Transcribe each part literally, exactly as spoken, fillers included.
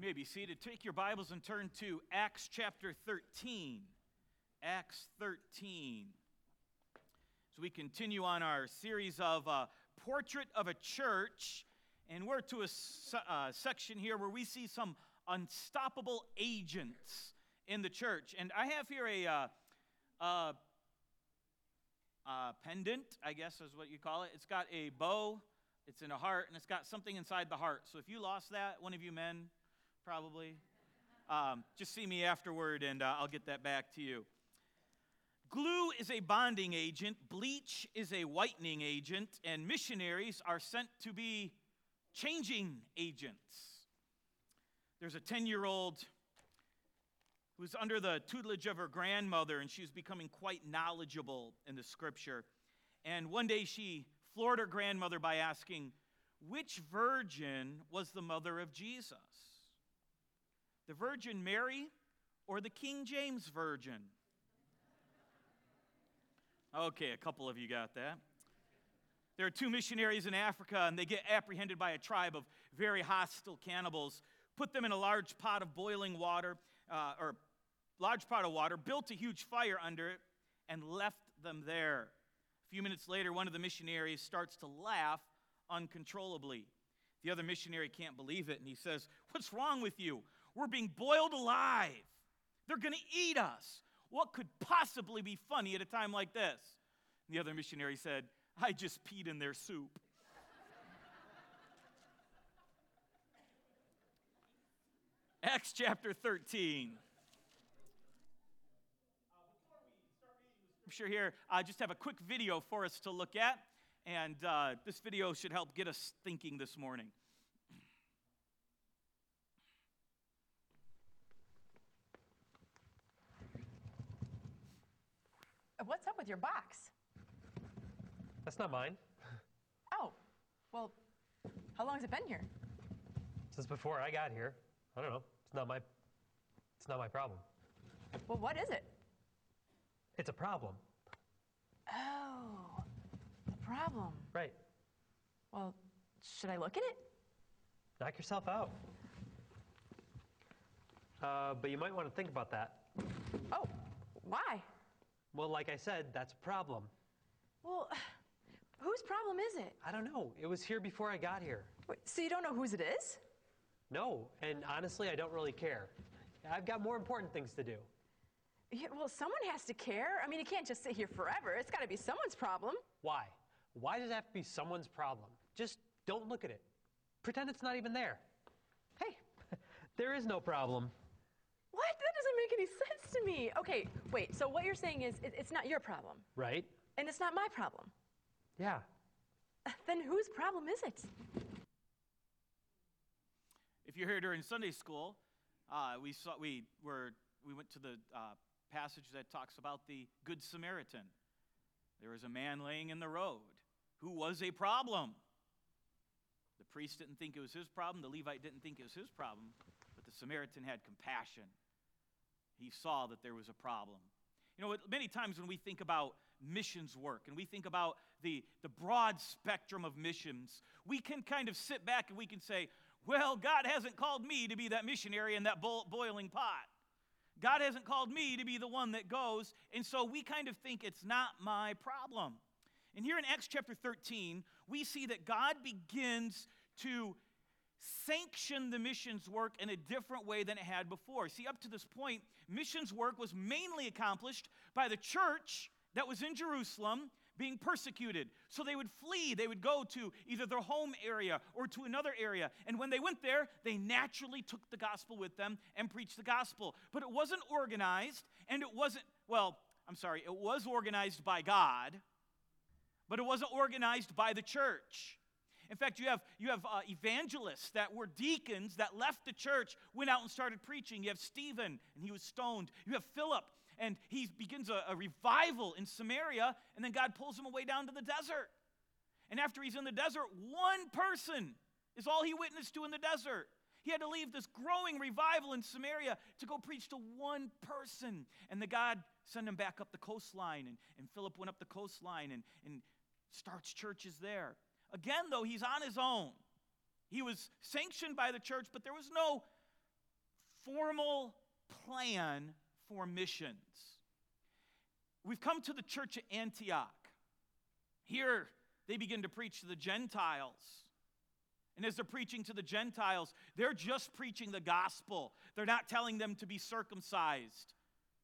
You may be seated. Take your Bibles and turn to Acts chapter thirteen. Acts thirteen. So we continue on our series of uh, Portrait of a Church, and we're to a se- uh, section here where we see some unstoppable agents in the church. And I have here a uh, uh, uh, pendant, I guess is what you call it. It's got a bow, it's in a heart, and it's got something inside the heart. So if you lost that, one of you men, probably, um, just see me afterward and uh, I'll get that back to you. Glue is a bonding agent, bleach is a whitening agent, and missionaries are sent to be changing agents. There's a ten-year-old who's under the tutelage of her grandmother, and she was becoming quite knowledgeable in the scripture. And one day she floored her grandmother by asking, which virgin was the mother of Jesus? The Virgin Mary or the King James Virgin? Okay, a couple of you got that. There are two missionaries in Africa, and they get apprehended by a tribe of very hostile cannibals, put them in a large pot of boiling water, uh, or large pot of water, built a huge fire under it, and left them there. A few minutes later, one of the missionaries starts to laugh uncontrollably. The other missionary can't believe it, and he says, what's wrong with you? We're being boiled alive. They're going to eat us. What could possibly be funny at a time like this? And the other missionary said, I just peed in their soup. Acts chapter thirteen. I'm sure here, I just have a quick video for us to look at, and uh, this video should help get us thinking this morning. What's up with your box? That's not mine. Oh, well, how long has it been here? Since before I got here. I don't know. It's not my it's not my problem. Well, what is it? It's a problem. Oh, the problem. Right. Well, should I look at it? Knock yourself out. Uh, but you might want to think about that. Oh, why? Well, like I said, that's a problem. Well, whose problem is it? I don't know. It was here before I got here. Wait, so you don't know whose it is? No, and honestly, I don't really care. I've got more important things to do. Yeah, well, someone has to care. I mean, it can't just sit here forever. It's got to be someone's problem. Why? Why does it have to be someone's problem? Just don't look at it. Pretend it's not even there. Hey, there is no problem. What? That doesn't make any sense to me. Okay, wait, so what you're saying is it, it's not your problem. Right? And it's not my problem. Yeah. Then whose problem is it? If you're here during Sunday school, uh, we saw we were we went to the uh, passage that talks about the Good Samaritan. There was a man laying in the road who was a problem. The priest didn't think it was his problem. The Levite didn't think it was his problem. But the Samaritan had compassion. He saw that there was a problem. You know, many times when we think about missions work and we think about the, the broad spectrum of missions, we can kind of sit back and we can say, well, God hasn't called me to be that missionary in that bo- boiling pot. God hasn't called me to be the one that goes, and so we kind of think it's not my problem. And here in Acts chapter thirteen, we see that God begins to sanction the missions work in a different way than it had before. See, up to this point, missions work was mainly accomplished by the church that was in Jerusalem being persecuted. So they would flee. They would go to either their home area or to another area. And when they went there, they naturally took the gospel with them and preached the gospel. But it wasn't organized, and it wasn't, well, I'm sorry, it was organized by God, but it wasn't organized by the church. In fact, you have, you have uh, evangelists that were deacons that left the church, went out and started preaching. You have Stephen, and he was stoned. You have Philip, and he begins a, a revival in Samaria, and then God pulls him away down to the desert. And after he's in the desert, one person is all he witnessed to in the desert. He had to leave this growing revival in Samaria to go preach to one person. And the God sent him back up the coastline, and, and Philip went up the coastline and, and starts churches there. Again, though, he's on his own. He was sanctioned by the church, but there was no formal plan for missions. We've come to the church at Antioch. Here, they begin to preach to the Gentiles. And as they're preaching to the Gentiles, they're just preaching the gospel. They're not telling them to be circumcised.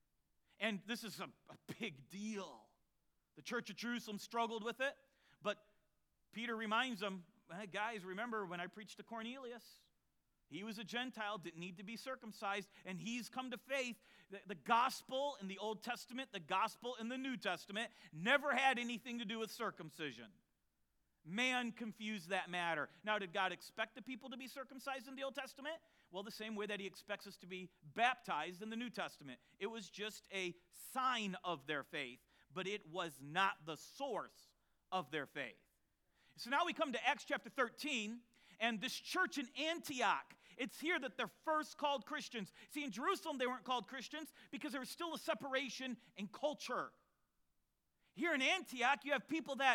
And this is a, a big deal. The church of Jerusalem struggled with it, but Peter reminds them, hey, guys, remember when I preached to Cornelius? He was a Gentile, didn't need to be circumcised, and he's come to faith. The, the gospel in the Old Testament, the gospel in the New Testament, never had anything to do with circumcision. Man confused that matter. Now, did God expect the people to be circumcised in the Old Testament? Well, the same way that he expects us to be baptized in the New Testament. It was just a sign of their faith, but it was not the source of their faith. So now we come to Acts chapter thirteen, and this church in Antioch, it's here that they're first called Christians. See, in Jerusalem, they weren't called Christians because there was still a separation in culture. Here in Antioch, you have people that,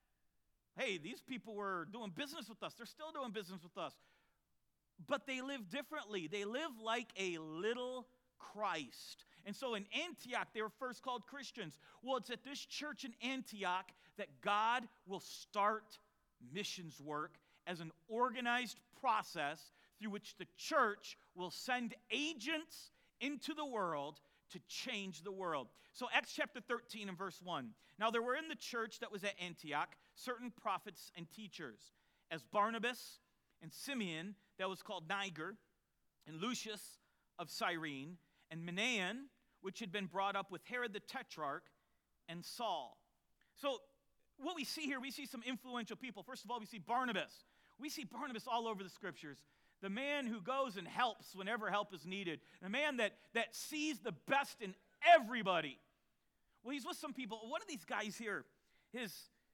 hey, these people were doing business with us. They're still doing business with us. But they live differently. They live like a little Christ. And so in Antioch, they were first called Christians. Well, it's at this church in Antioch that God will start missions work as an organized process through which the church will send agents into the world to change the world. So Acts chapter thirteen and verse one. Now there were in the church that was at Antioch certain prophets and teachers, as Barnabas and Simeon, that was called Niger, and Lucius of Cyrene, and Manaen, which had been brought up with Herod the Tetrarch, and Saul. So what we see here, we see some influential people. First of all, we see Barnabas. We see Barnabas all over the scriptures. The man who goes and helps whenever help is needed. The man that, that sees the best in everybody. Well, he's with some people. One of these guys here, his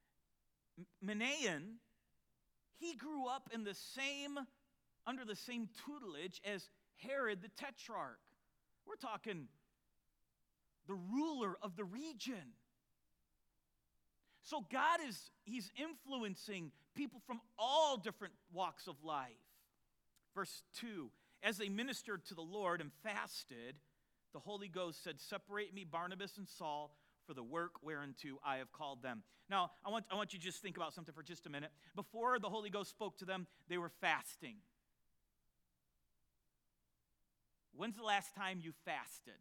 Manaen, he grew up in the same, under the same tutelage as Herod the Tetrarch. We're talking the ruler of the region. So God is, he's influencing people from all different walks of life. Verse two, as they ministered to the Lord and fasted, the Holy Ghost said, separate me, Barnabas and Saul, for the work whereunto I have called them. Now, I want, I want you to just think about something for just a minute. Before the Holy Ghost spoke to them, they were fasting. When's the last time you fasted?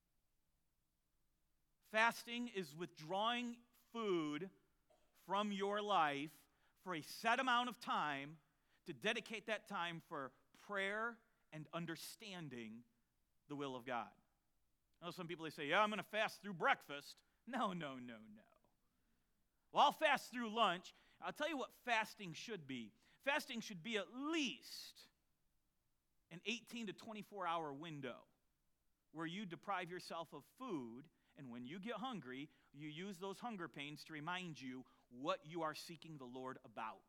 Fasting is withdrawing food from your life for a set amount of time to dedicate that time for prayer and understanding the will of God. I know some people, they say, yeah, I'm going to fast through breakfast. No, no, no, no. Well, I'll fast through lunch. I'll tell you what fasting should be. Fasting should be at least an eighteen to twenty-four hour window where you deprive yourself of food, and when you get hungry, you use those hunger pains to remind you what you are seeking the Lord about.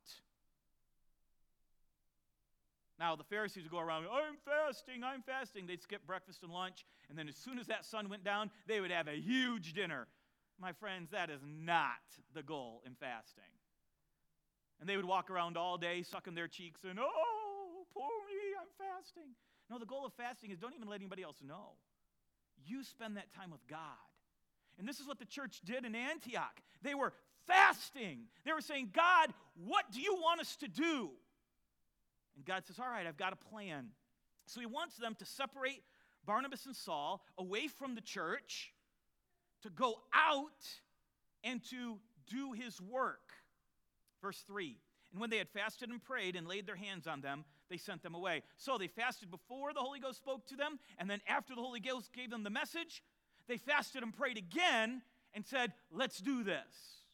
Now, the Pharisees would go around, I'm fasting, I'm fasting. They'd skip breakfast and lunch, and then as soon as that sun went down, they would have a huge dinner. My friends, that is not the goal in fasting. And they would walk around all day sucking their cheeks and, oh, poor me, I'm fasting. No, the goal of fasting is don't even let anybody else know. You spend that time with God. And this is what the church did in Antioch. They were fasting. They were saying, God, what do you want us to do? And God says, all right, I've got a plan. So he wants them to separate Barnabas and Saul away from the church to go out and to do his work. Verse three, and when they had fasted and prayed and laid their hands on them, they sent them away. So they fasted before the Holy Ghost spoke to them, and then after the Holy Ghost gave them the message, they fasted and prayed again and said, let's do this.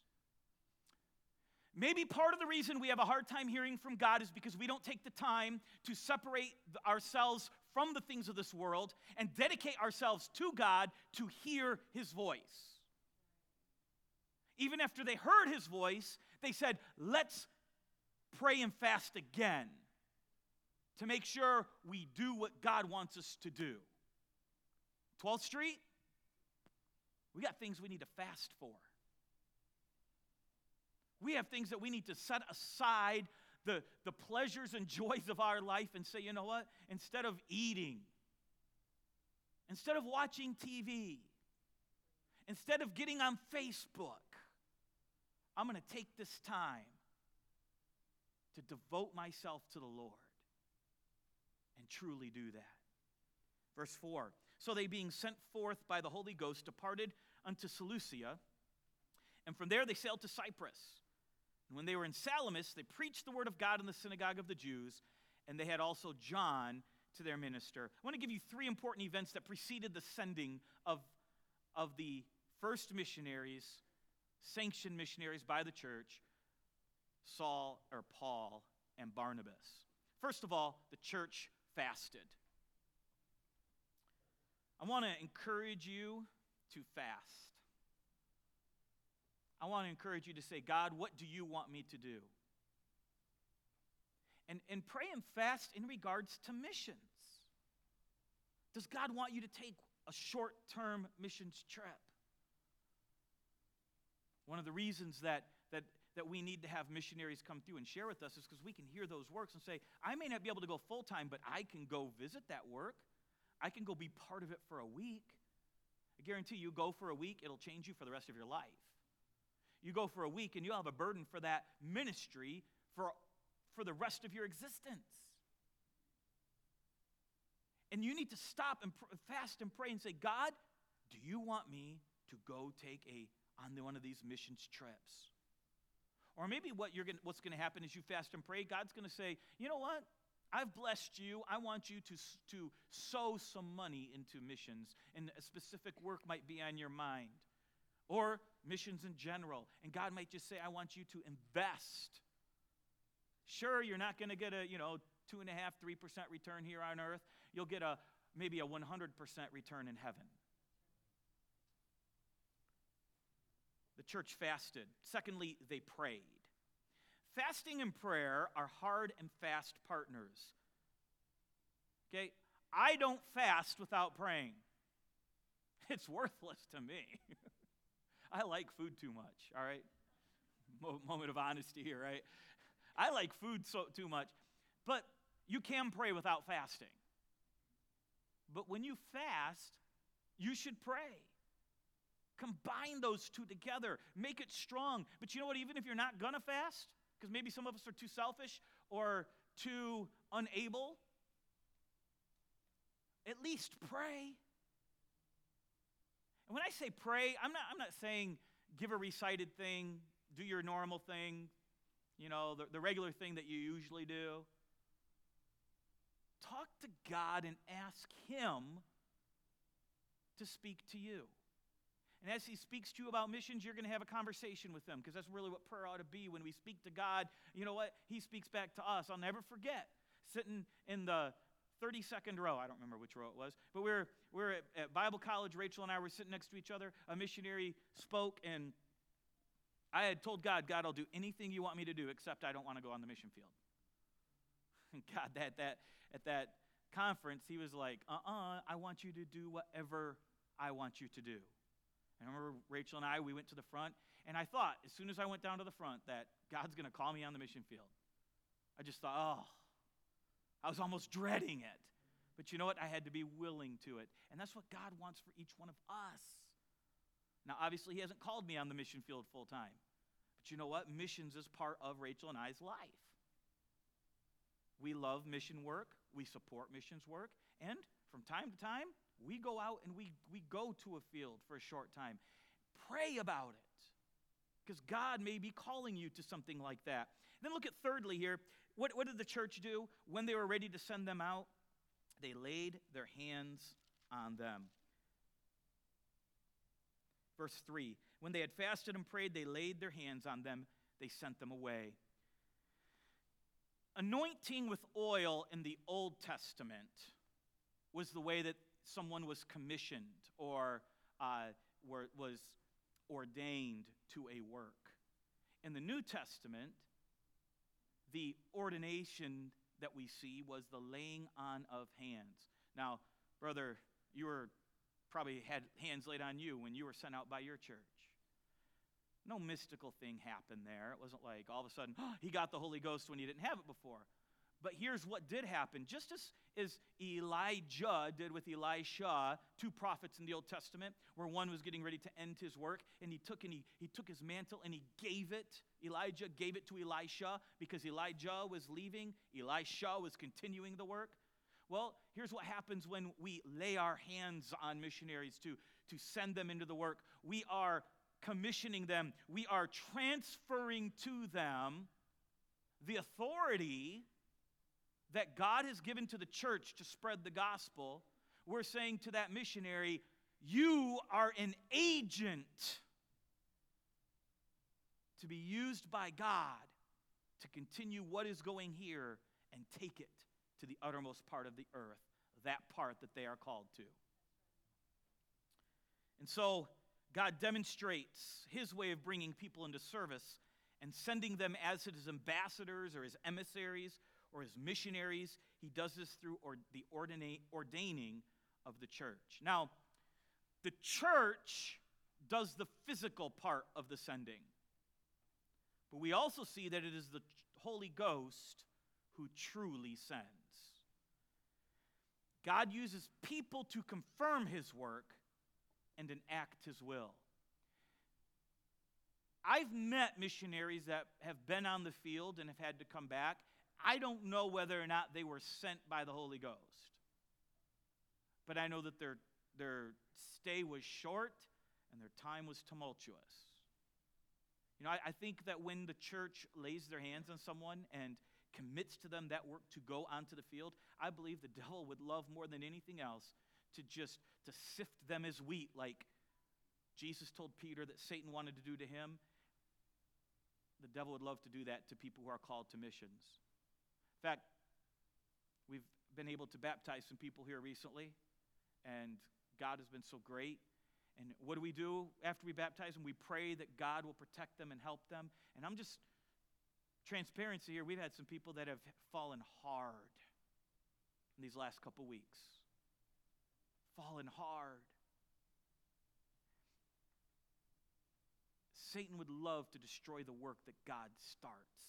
Maybe part of the reason we have a hard time hearing from God is because we don't take the time to separate ourselves from the things of this world and dedicate ourselves to God to hear his voice. Even after they heard his voice, they said, let's pray and fast again to make sure we do what God wants us to do. twelfth Street, we got things we need to fast for. We have things that we need to set aside the, the pleasures and joys of our life and say, you know what? Instead of eating instead of watching T V, instead of getting on Facebook, I'm going to take this time to devote myself to the Lord and truly do that. Verse four, so they being sent forth by the Holy Ghost departed unto Seleucia, and from there they sailed to Cyprus. And when they were in Salamis, they preached the word of God in the synagogue of the Jews, and they had also John to their minister. I want to give you three important events that preceded the sending of, of the first missionaries, sanctioned missionaries by the church, Saul or Paul and Barnabas. First of all, the church fasted. I want to encourage you to fast. I want to encourage you to say, God, what do you want me to do? And, and pray and fast in regards to missions. Does God want you to take a short-term missions trip? One of the reasons that, that, that we need to have missionaries come through and share with us is because we can hear those works and say, I may not be able to go full-time, but I can go visit that work. I can go be part of it for a week. I guarantee you, go for a week, it'll change you for the rest of your life. You go for a week and you'll have a burden for that ministry for, for the rest of your existence. And you need to stop and pr- fast and pray and say, God, do you want me to go take a on the, one of these missions trips? Or maybe what you're gonna, what's going to happen is you fast and pray. God's going to say, you know what? I've blessed you. I want you to, to sow some money into missions, and a specific work might be on your mind. Or missions in general. And God might just say, I want you to invest. Sure, you're not going to get a, you know, two and a half, three percent return here on earth. You'll get a maybe a one hundred percent return in heaven. The church fasted. Secondly, they prayed. Fasting and prayer are hard and fast partners. Okay? I don't fast without praying. It's worthless to me. I like food too much, all right? Mo- moment of honesty here, right? I like food so too much. But you can pray without fasting. But when you fast, you should pray. Combine those two together. Make it strong. But you know what? Even if you're not going to fast, because maybe some of us are too selfish or too unable, at least pray. And when I say pray, I'm not, I'm not saying give a recited thing, do your normal thing, you know, the, the regular thing that you usually do. Talk to God and ask Him to speak to you. And as He speaks to you about missions, you're going to have a conversation with Him, because that's really what prayer ought to be. When we speak to God, you know what? He speaks back to us. I'll never forget sitting in the thirty-second row. I don't remember which row it was. But we were, we were at, at Bible college. Rachel and I were sitting next to each other. A missionary spoke, and I had told God, God, I'll do anything you want me to do, except I don't want to go on the mission field. And God, that, that, at that conference, He was like, uh-uh, I want you to do whatever I want you to do. And I remember Rachel and I, we went to the front, and I thought, as soon as I went down to the front, that God's going to call me on the mission field. I just thought, oh, I was almost dreading it. But you know what? I had to be willing to it. And that's what God wants for each one of us. Now, obviously, He hasn't called me on the mission field full time. But you know what? Missions is part of Rachel and I's life. We love mission work. We support missions work. And from time to time, we go out and we, we go to a field for a short time. Pray about it, because God may be calling you to something like that. Then look at thirdly here. What, what did the church do when they were ready to send them out? They laid their hands on them. Verse three, when they had fasted and prayed, they laid their hands on them. They sent them away. Anointing with oil in the Old Testament was the way that someone was commissioned or uh, were, was ordained to a work. In the New Testament, the ordination that we see was the laying on of hands. Now, brother, you were probably had hands laid on you when you were sent out by your church. No mystical thing happened there. It wasn't like all of a sudden, oh, he got the Holy Ghost when he didn't have it before. But here's what did happen. Just as as Elijah did with Elisha, two prophets in the Old Testament, where one was getting ready to end his work, and he took and he, he took his mantle and he gave it. Elijah gave it to Elisha because Elijah was leaving. Elisha was continuing the work. Well, here's what happens when we lay our hands on missionaries to, to send them into the work. We are commissioning them. We are transferring to them the authority that God has given to the church to spread the gospel. We're saying to that missionary, you are an agent to be used by God to continue what is going here and take it to the uttermost part of the earth, that part that they are called to. And so God demonstrates his way of bringing people into service and sending them as his ambassadors or his emissaries or his missionaries. He does this through or the ordina- ordaining of the church. Now, the church does the physical part of the sending. But we also see that it is the Holy Ghost who truly sends. God uses people to confirm his work and enact his will. I've met missionaries that have been on the field and have had to come back. I don't know whether or not they were sent by the Holy Ghost. But I know that their, their stay was short and their time was tumultuous. You know, I, I think that when the church lays their hands on someone and commits to them that work to go onto the field, I believe the devil would love more than anything else to just to sift them as wheat, like Jesus told Peter that Satan wanted to do to him. The devil would love to do that to people who are called to missions. In fact, we've been able to baptize some people here recently, and God has been so great. And what do we do after we baptize them? We pray that God will protect them and help them. And I'm just, transparency here, we've had some people that have fallen hard in these last couple weeks. Fallen hard. Satan would love to destroy the work that God starts.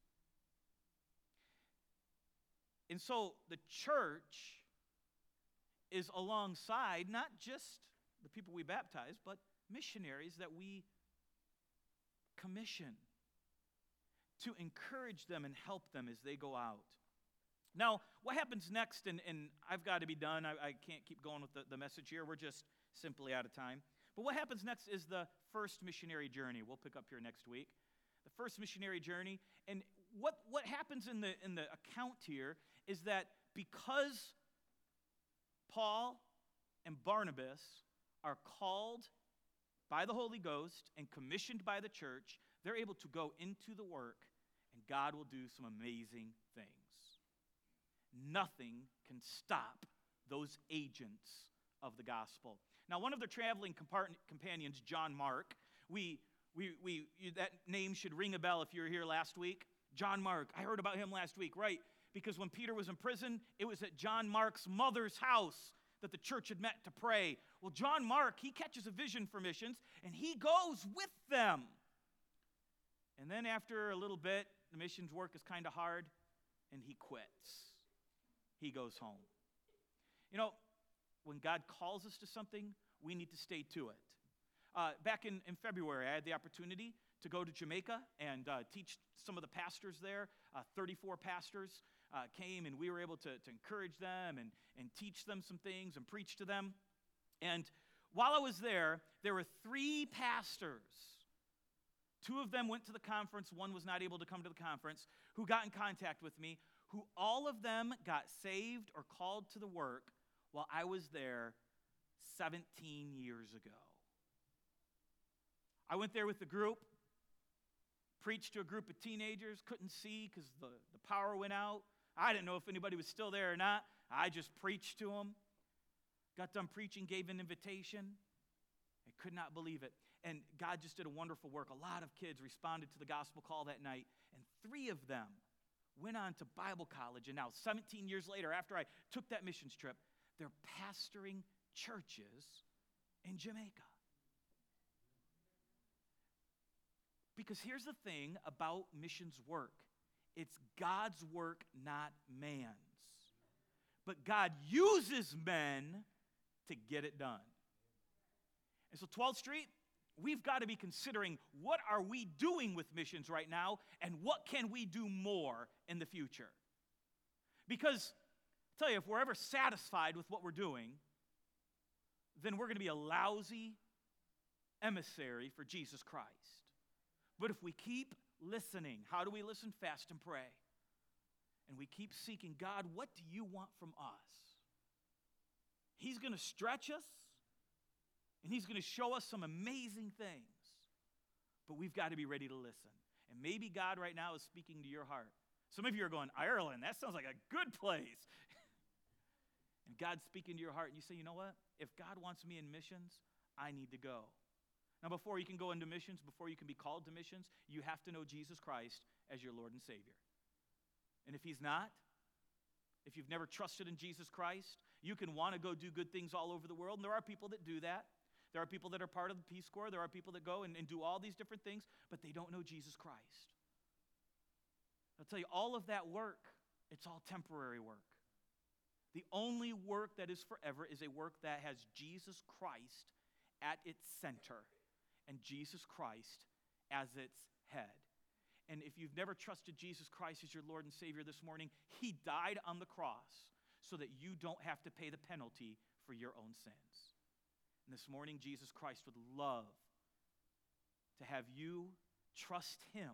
And so the church is alongside not just the people we baptize, but missionaries that we commission to encourage them and help them as they go out. Now, what happens next, and, and I've got to be done. I, I can't keep going with the, the message here. We're just simply out of time. But what happens next is the first missionary journey. We'll pick up here next week. The first missionary journey. And what, what happens in the, in the account here is that because Paul and Barnabas are called by the Holy Ghost and commissioned by the church, they're able to go into the work, and God will do some amazing things. Nothing can stop those agents of the gospel. Now, one of their traveling compart- companions, John Mark, we, we, we, you, that name should ring a bell if you were here last week. John Mark, I heard about him last week, right? Because when Peter was in prison, it was at John Mark's mother's house that the church had met to pray. Well, John Mark, he catches a vision for missions, and he goes with them. And then after a little bit, the missions work is kind of hard, and he quits. He goes home. You know, when God calls us to something, we need to stay to it. Uh, back in, in February, I had the opportunity to go to Jamaica and uh, teach some of the pastors there. Uh, thirty-four pastors uh, came, and we were able to, to encourage them and, and teach them some things and preach to them. And while I was there, there were three pastors. Two of them went to the conference. One was not able to come to the conference, who got in contact with me, who all of them got saved or called to the work while I was there seventeen years ago. I went there with the group, preached to a group of teenagers, couldn't see because the, the power went out. I didn't know if anybody was still there or not. I just preached to them. Got done preaching, gave an invitation. I could not believe it. And God just did a wonderful work. A lot of kids responded to the gospel call that night, and three of them went on to Bible college. And now, seventeen years later, after I took that missions trip, they're pastoring churches in Jamaica. Because here's the thing about missions work. It's God's work, not man's. but God uses men to get it done. And so twelfth Street, we've got to be considering what are we doing with missions right now and what can we do more in the future. Because, I'll tell you, if we're ever satisfied with what we're doing, then we're going to be a lousy emissary for Jesus Christ. But if we keep listening, how do we listen? Fast and pray. And we keep seeking, God, what do you want from us? He's going to stretch us, and he's going to show us some amazing things. But we've got to be ready to listen. And maybe God right now is speaking to your heart. Some of you are going, Ireland, that sounds like a good place. And God's speaking to your heart, and you say, you know what? If God wants me in missions, I need to go. Now, before you can go into missions, before you can be called to missions, you have to know Jesus Christ as your Lord and Savior. And if he's not, if you've never trusted in Jesus Christ, you can want to go do good things all over the world, and there are people that do that. There are people that are part of the Peace Corps. There are people that go and, and do all these different things, but they don't know Jesus Christ. I'll tell you, all of that work, it's all temporary work. The only work that is forever is a work that has Jesus Christ at its center and Jesus Christ as its head. And if you've never trusted Jesus Christ as your Lord and Savior this morning, he died on the cross so that you don't have to pay the penalty for your own sins. And this morning, Jesus Christ would love to have you trust him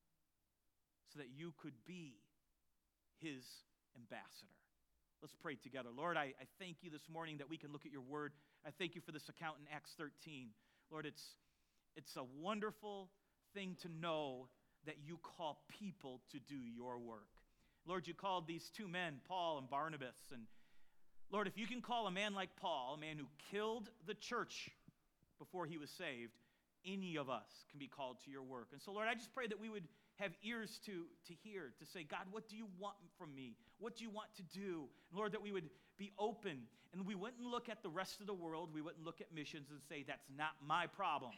so that you could be his ambassador. Let's pray together. Lord, I, I thank you this morning that we can look at your word. I thank you for this account in Acts thirteen. Lord, it's, it's a wonderful thing to know that you call people to do your work. Lord, you called these two men, Paul and Barnabas. And Lord, if you can call a man like Paul, a man who killed the church before he was saved, any of us can be called to your work. And so, Lord, I just pray that we would have ears to, to hear, to say, God, what do you want from me? What do you want to do? And Lord, that we would be open and we wouldn't look at the rest of the world. We wouldn't look at missions and say, that's not my problem.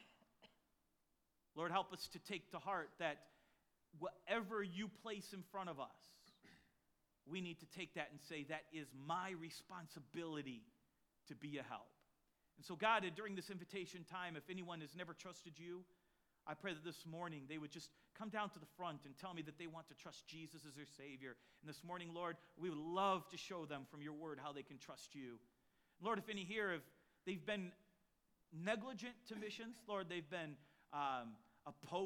Lord, help us to take to heart that whatever you place in front of us, we need to take that and say, that is my responsibility to be a help. And so, God, during this invitation time, if anyone has never trusted you, I pray that this morning they would just come down to the front and tell me that they want to trust Jesus as their Savior. And this morning, Lord, we would love to show them from your word how they can trust you. Lord, if any here, if they've been negligent to missions, Lord, they've been um, opposed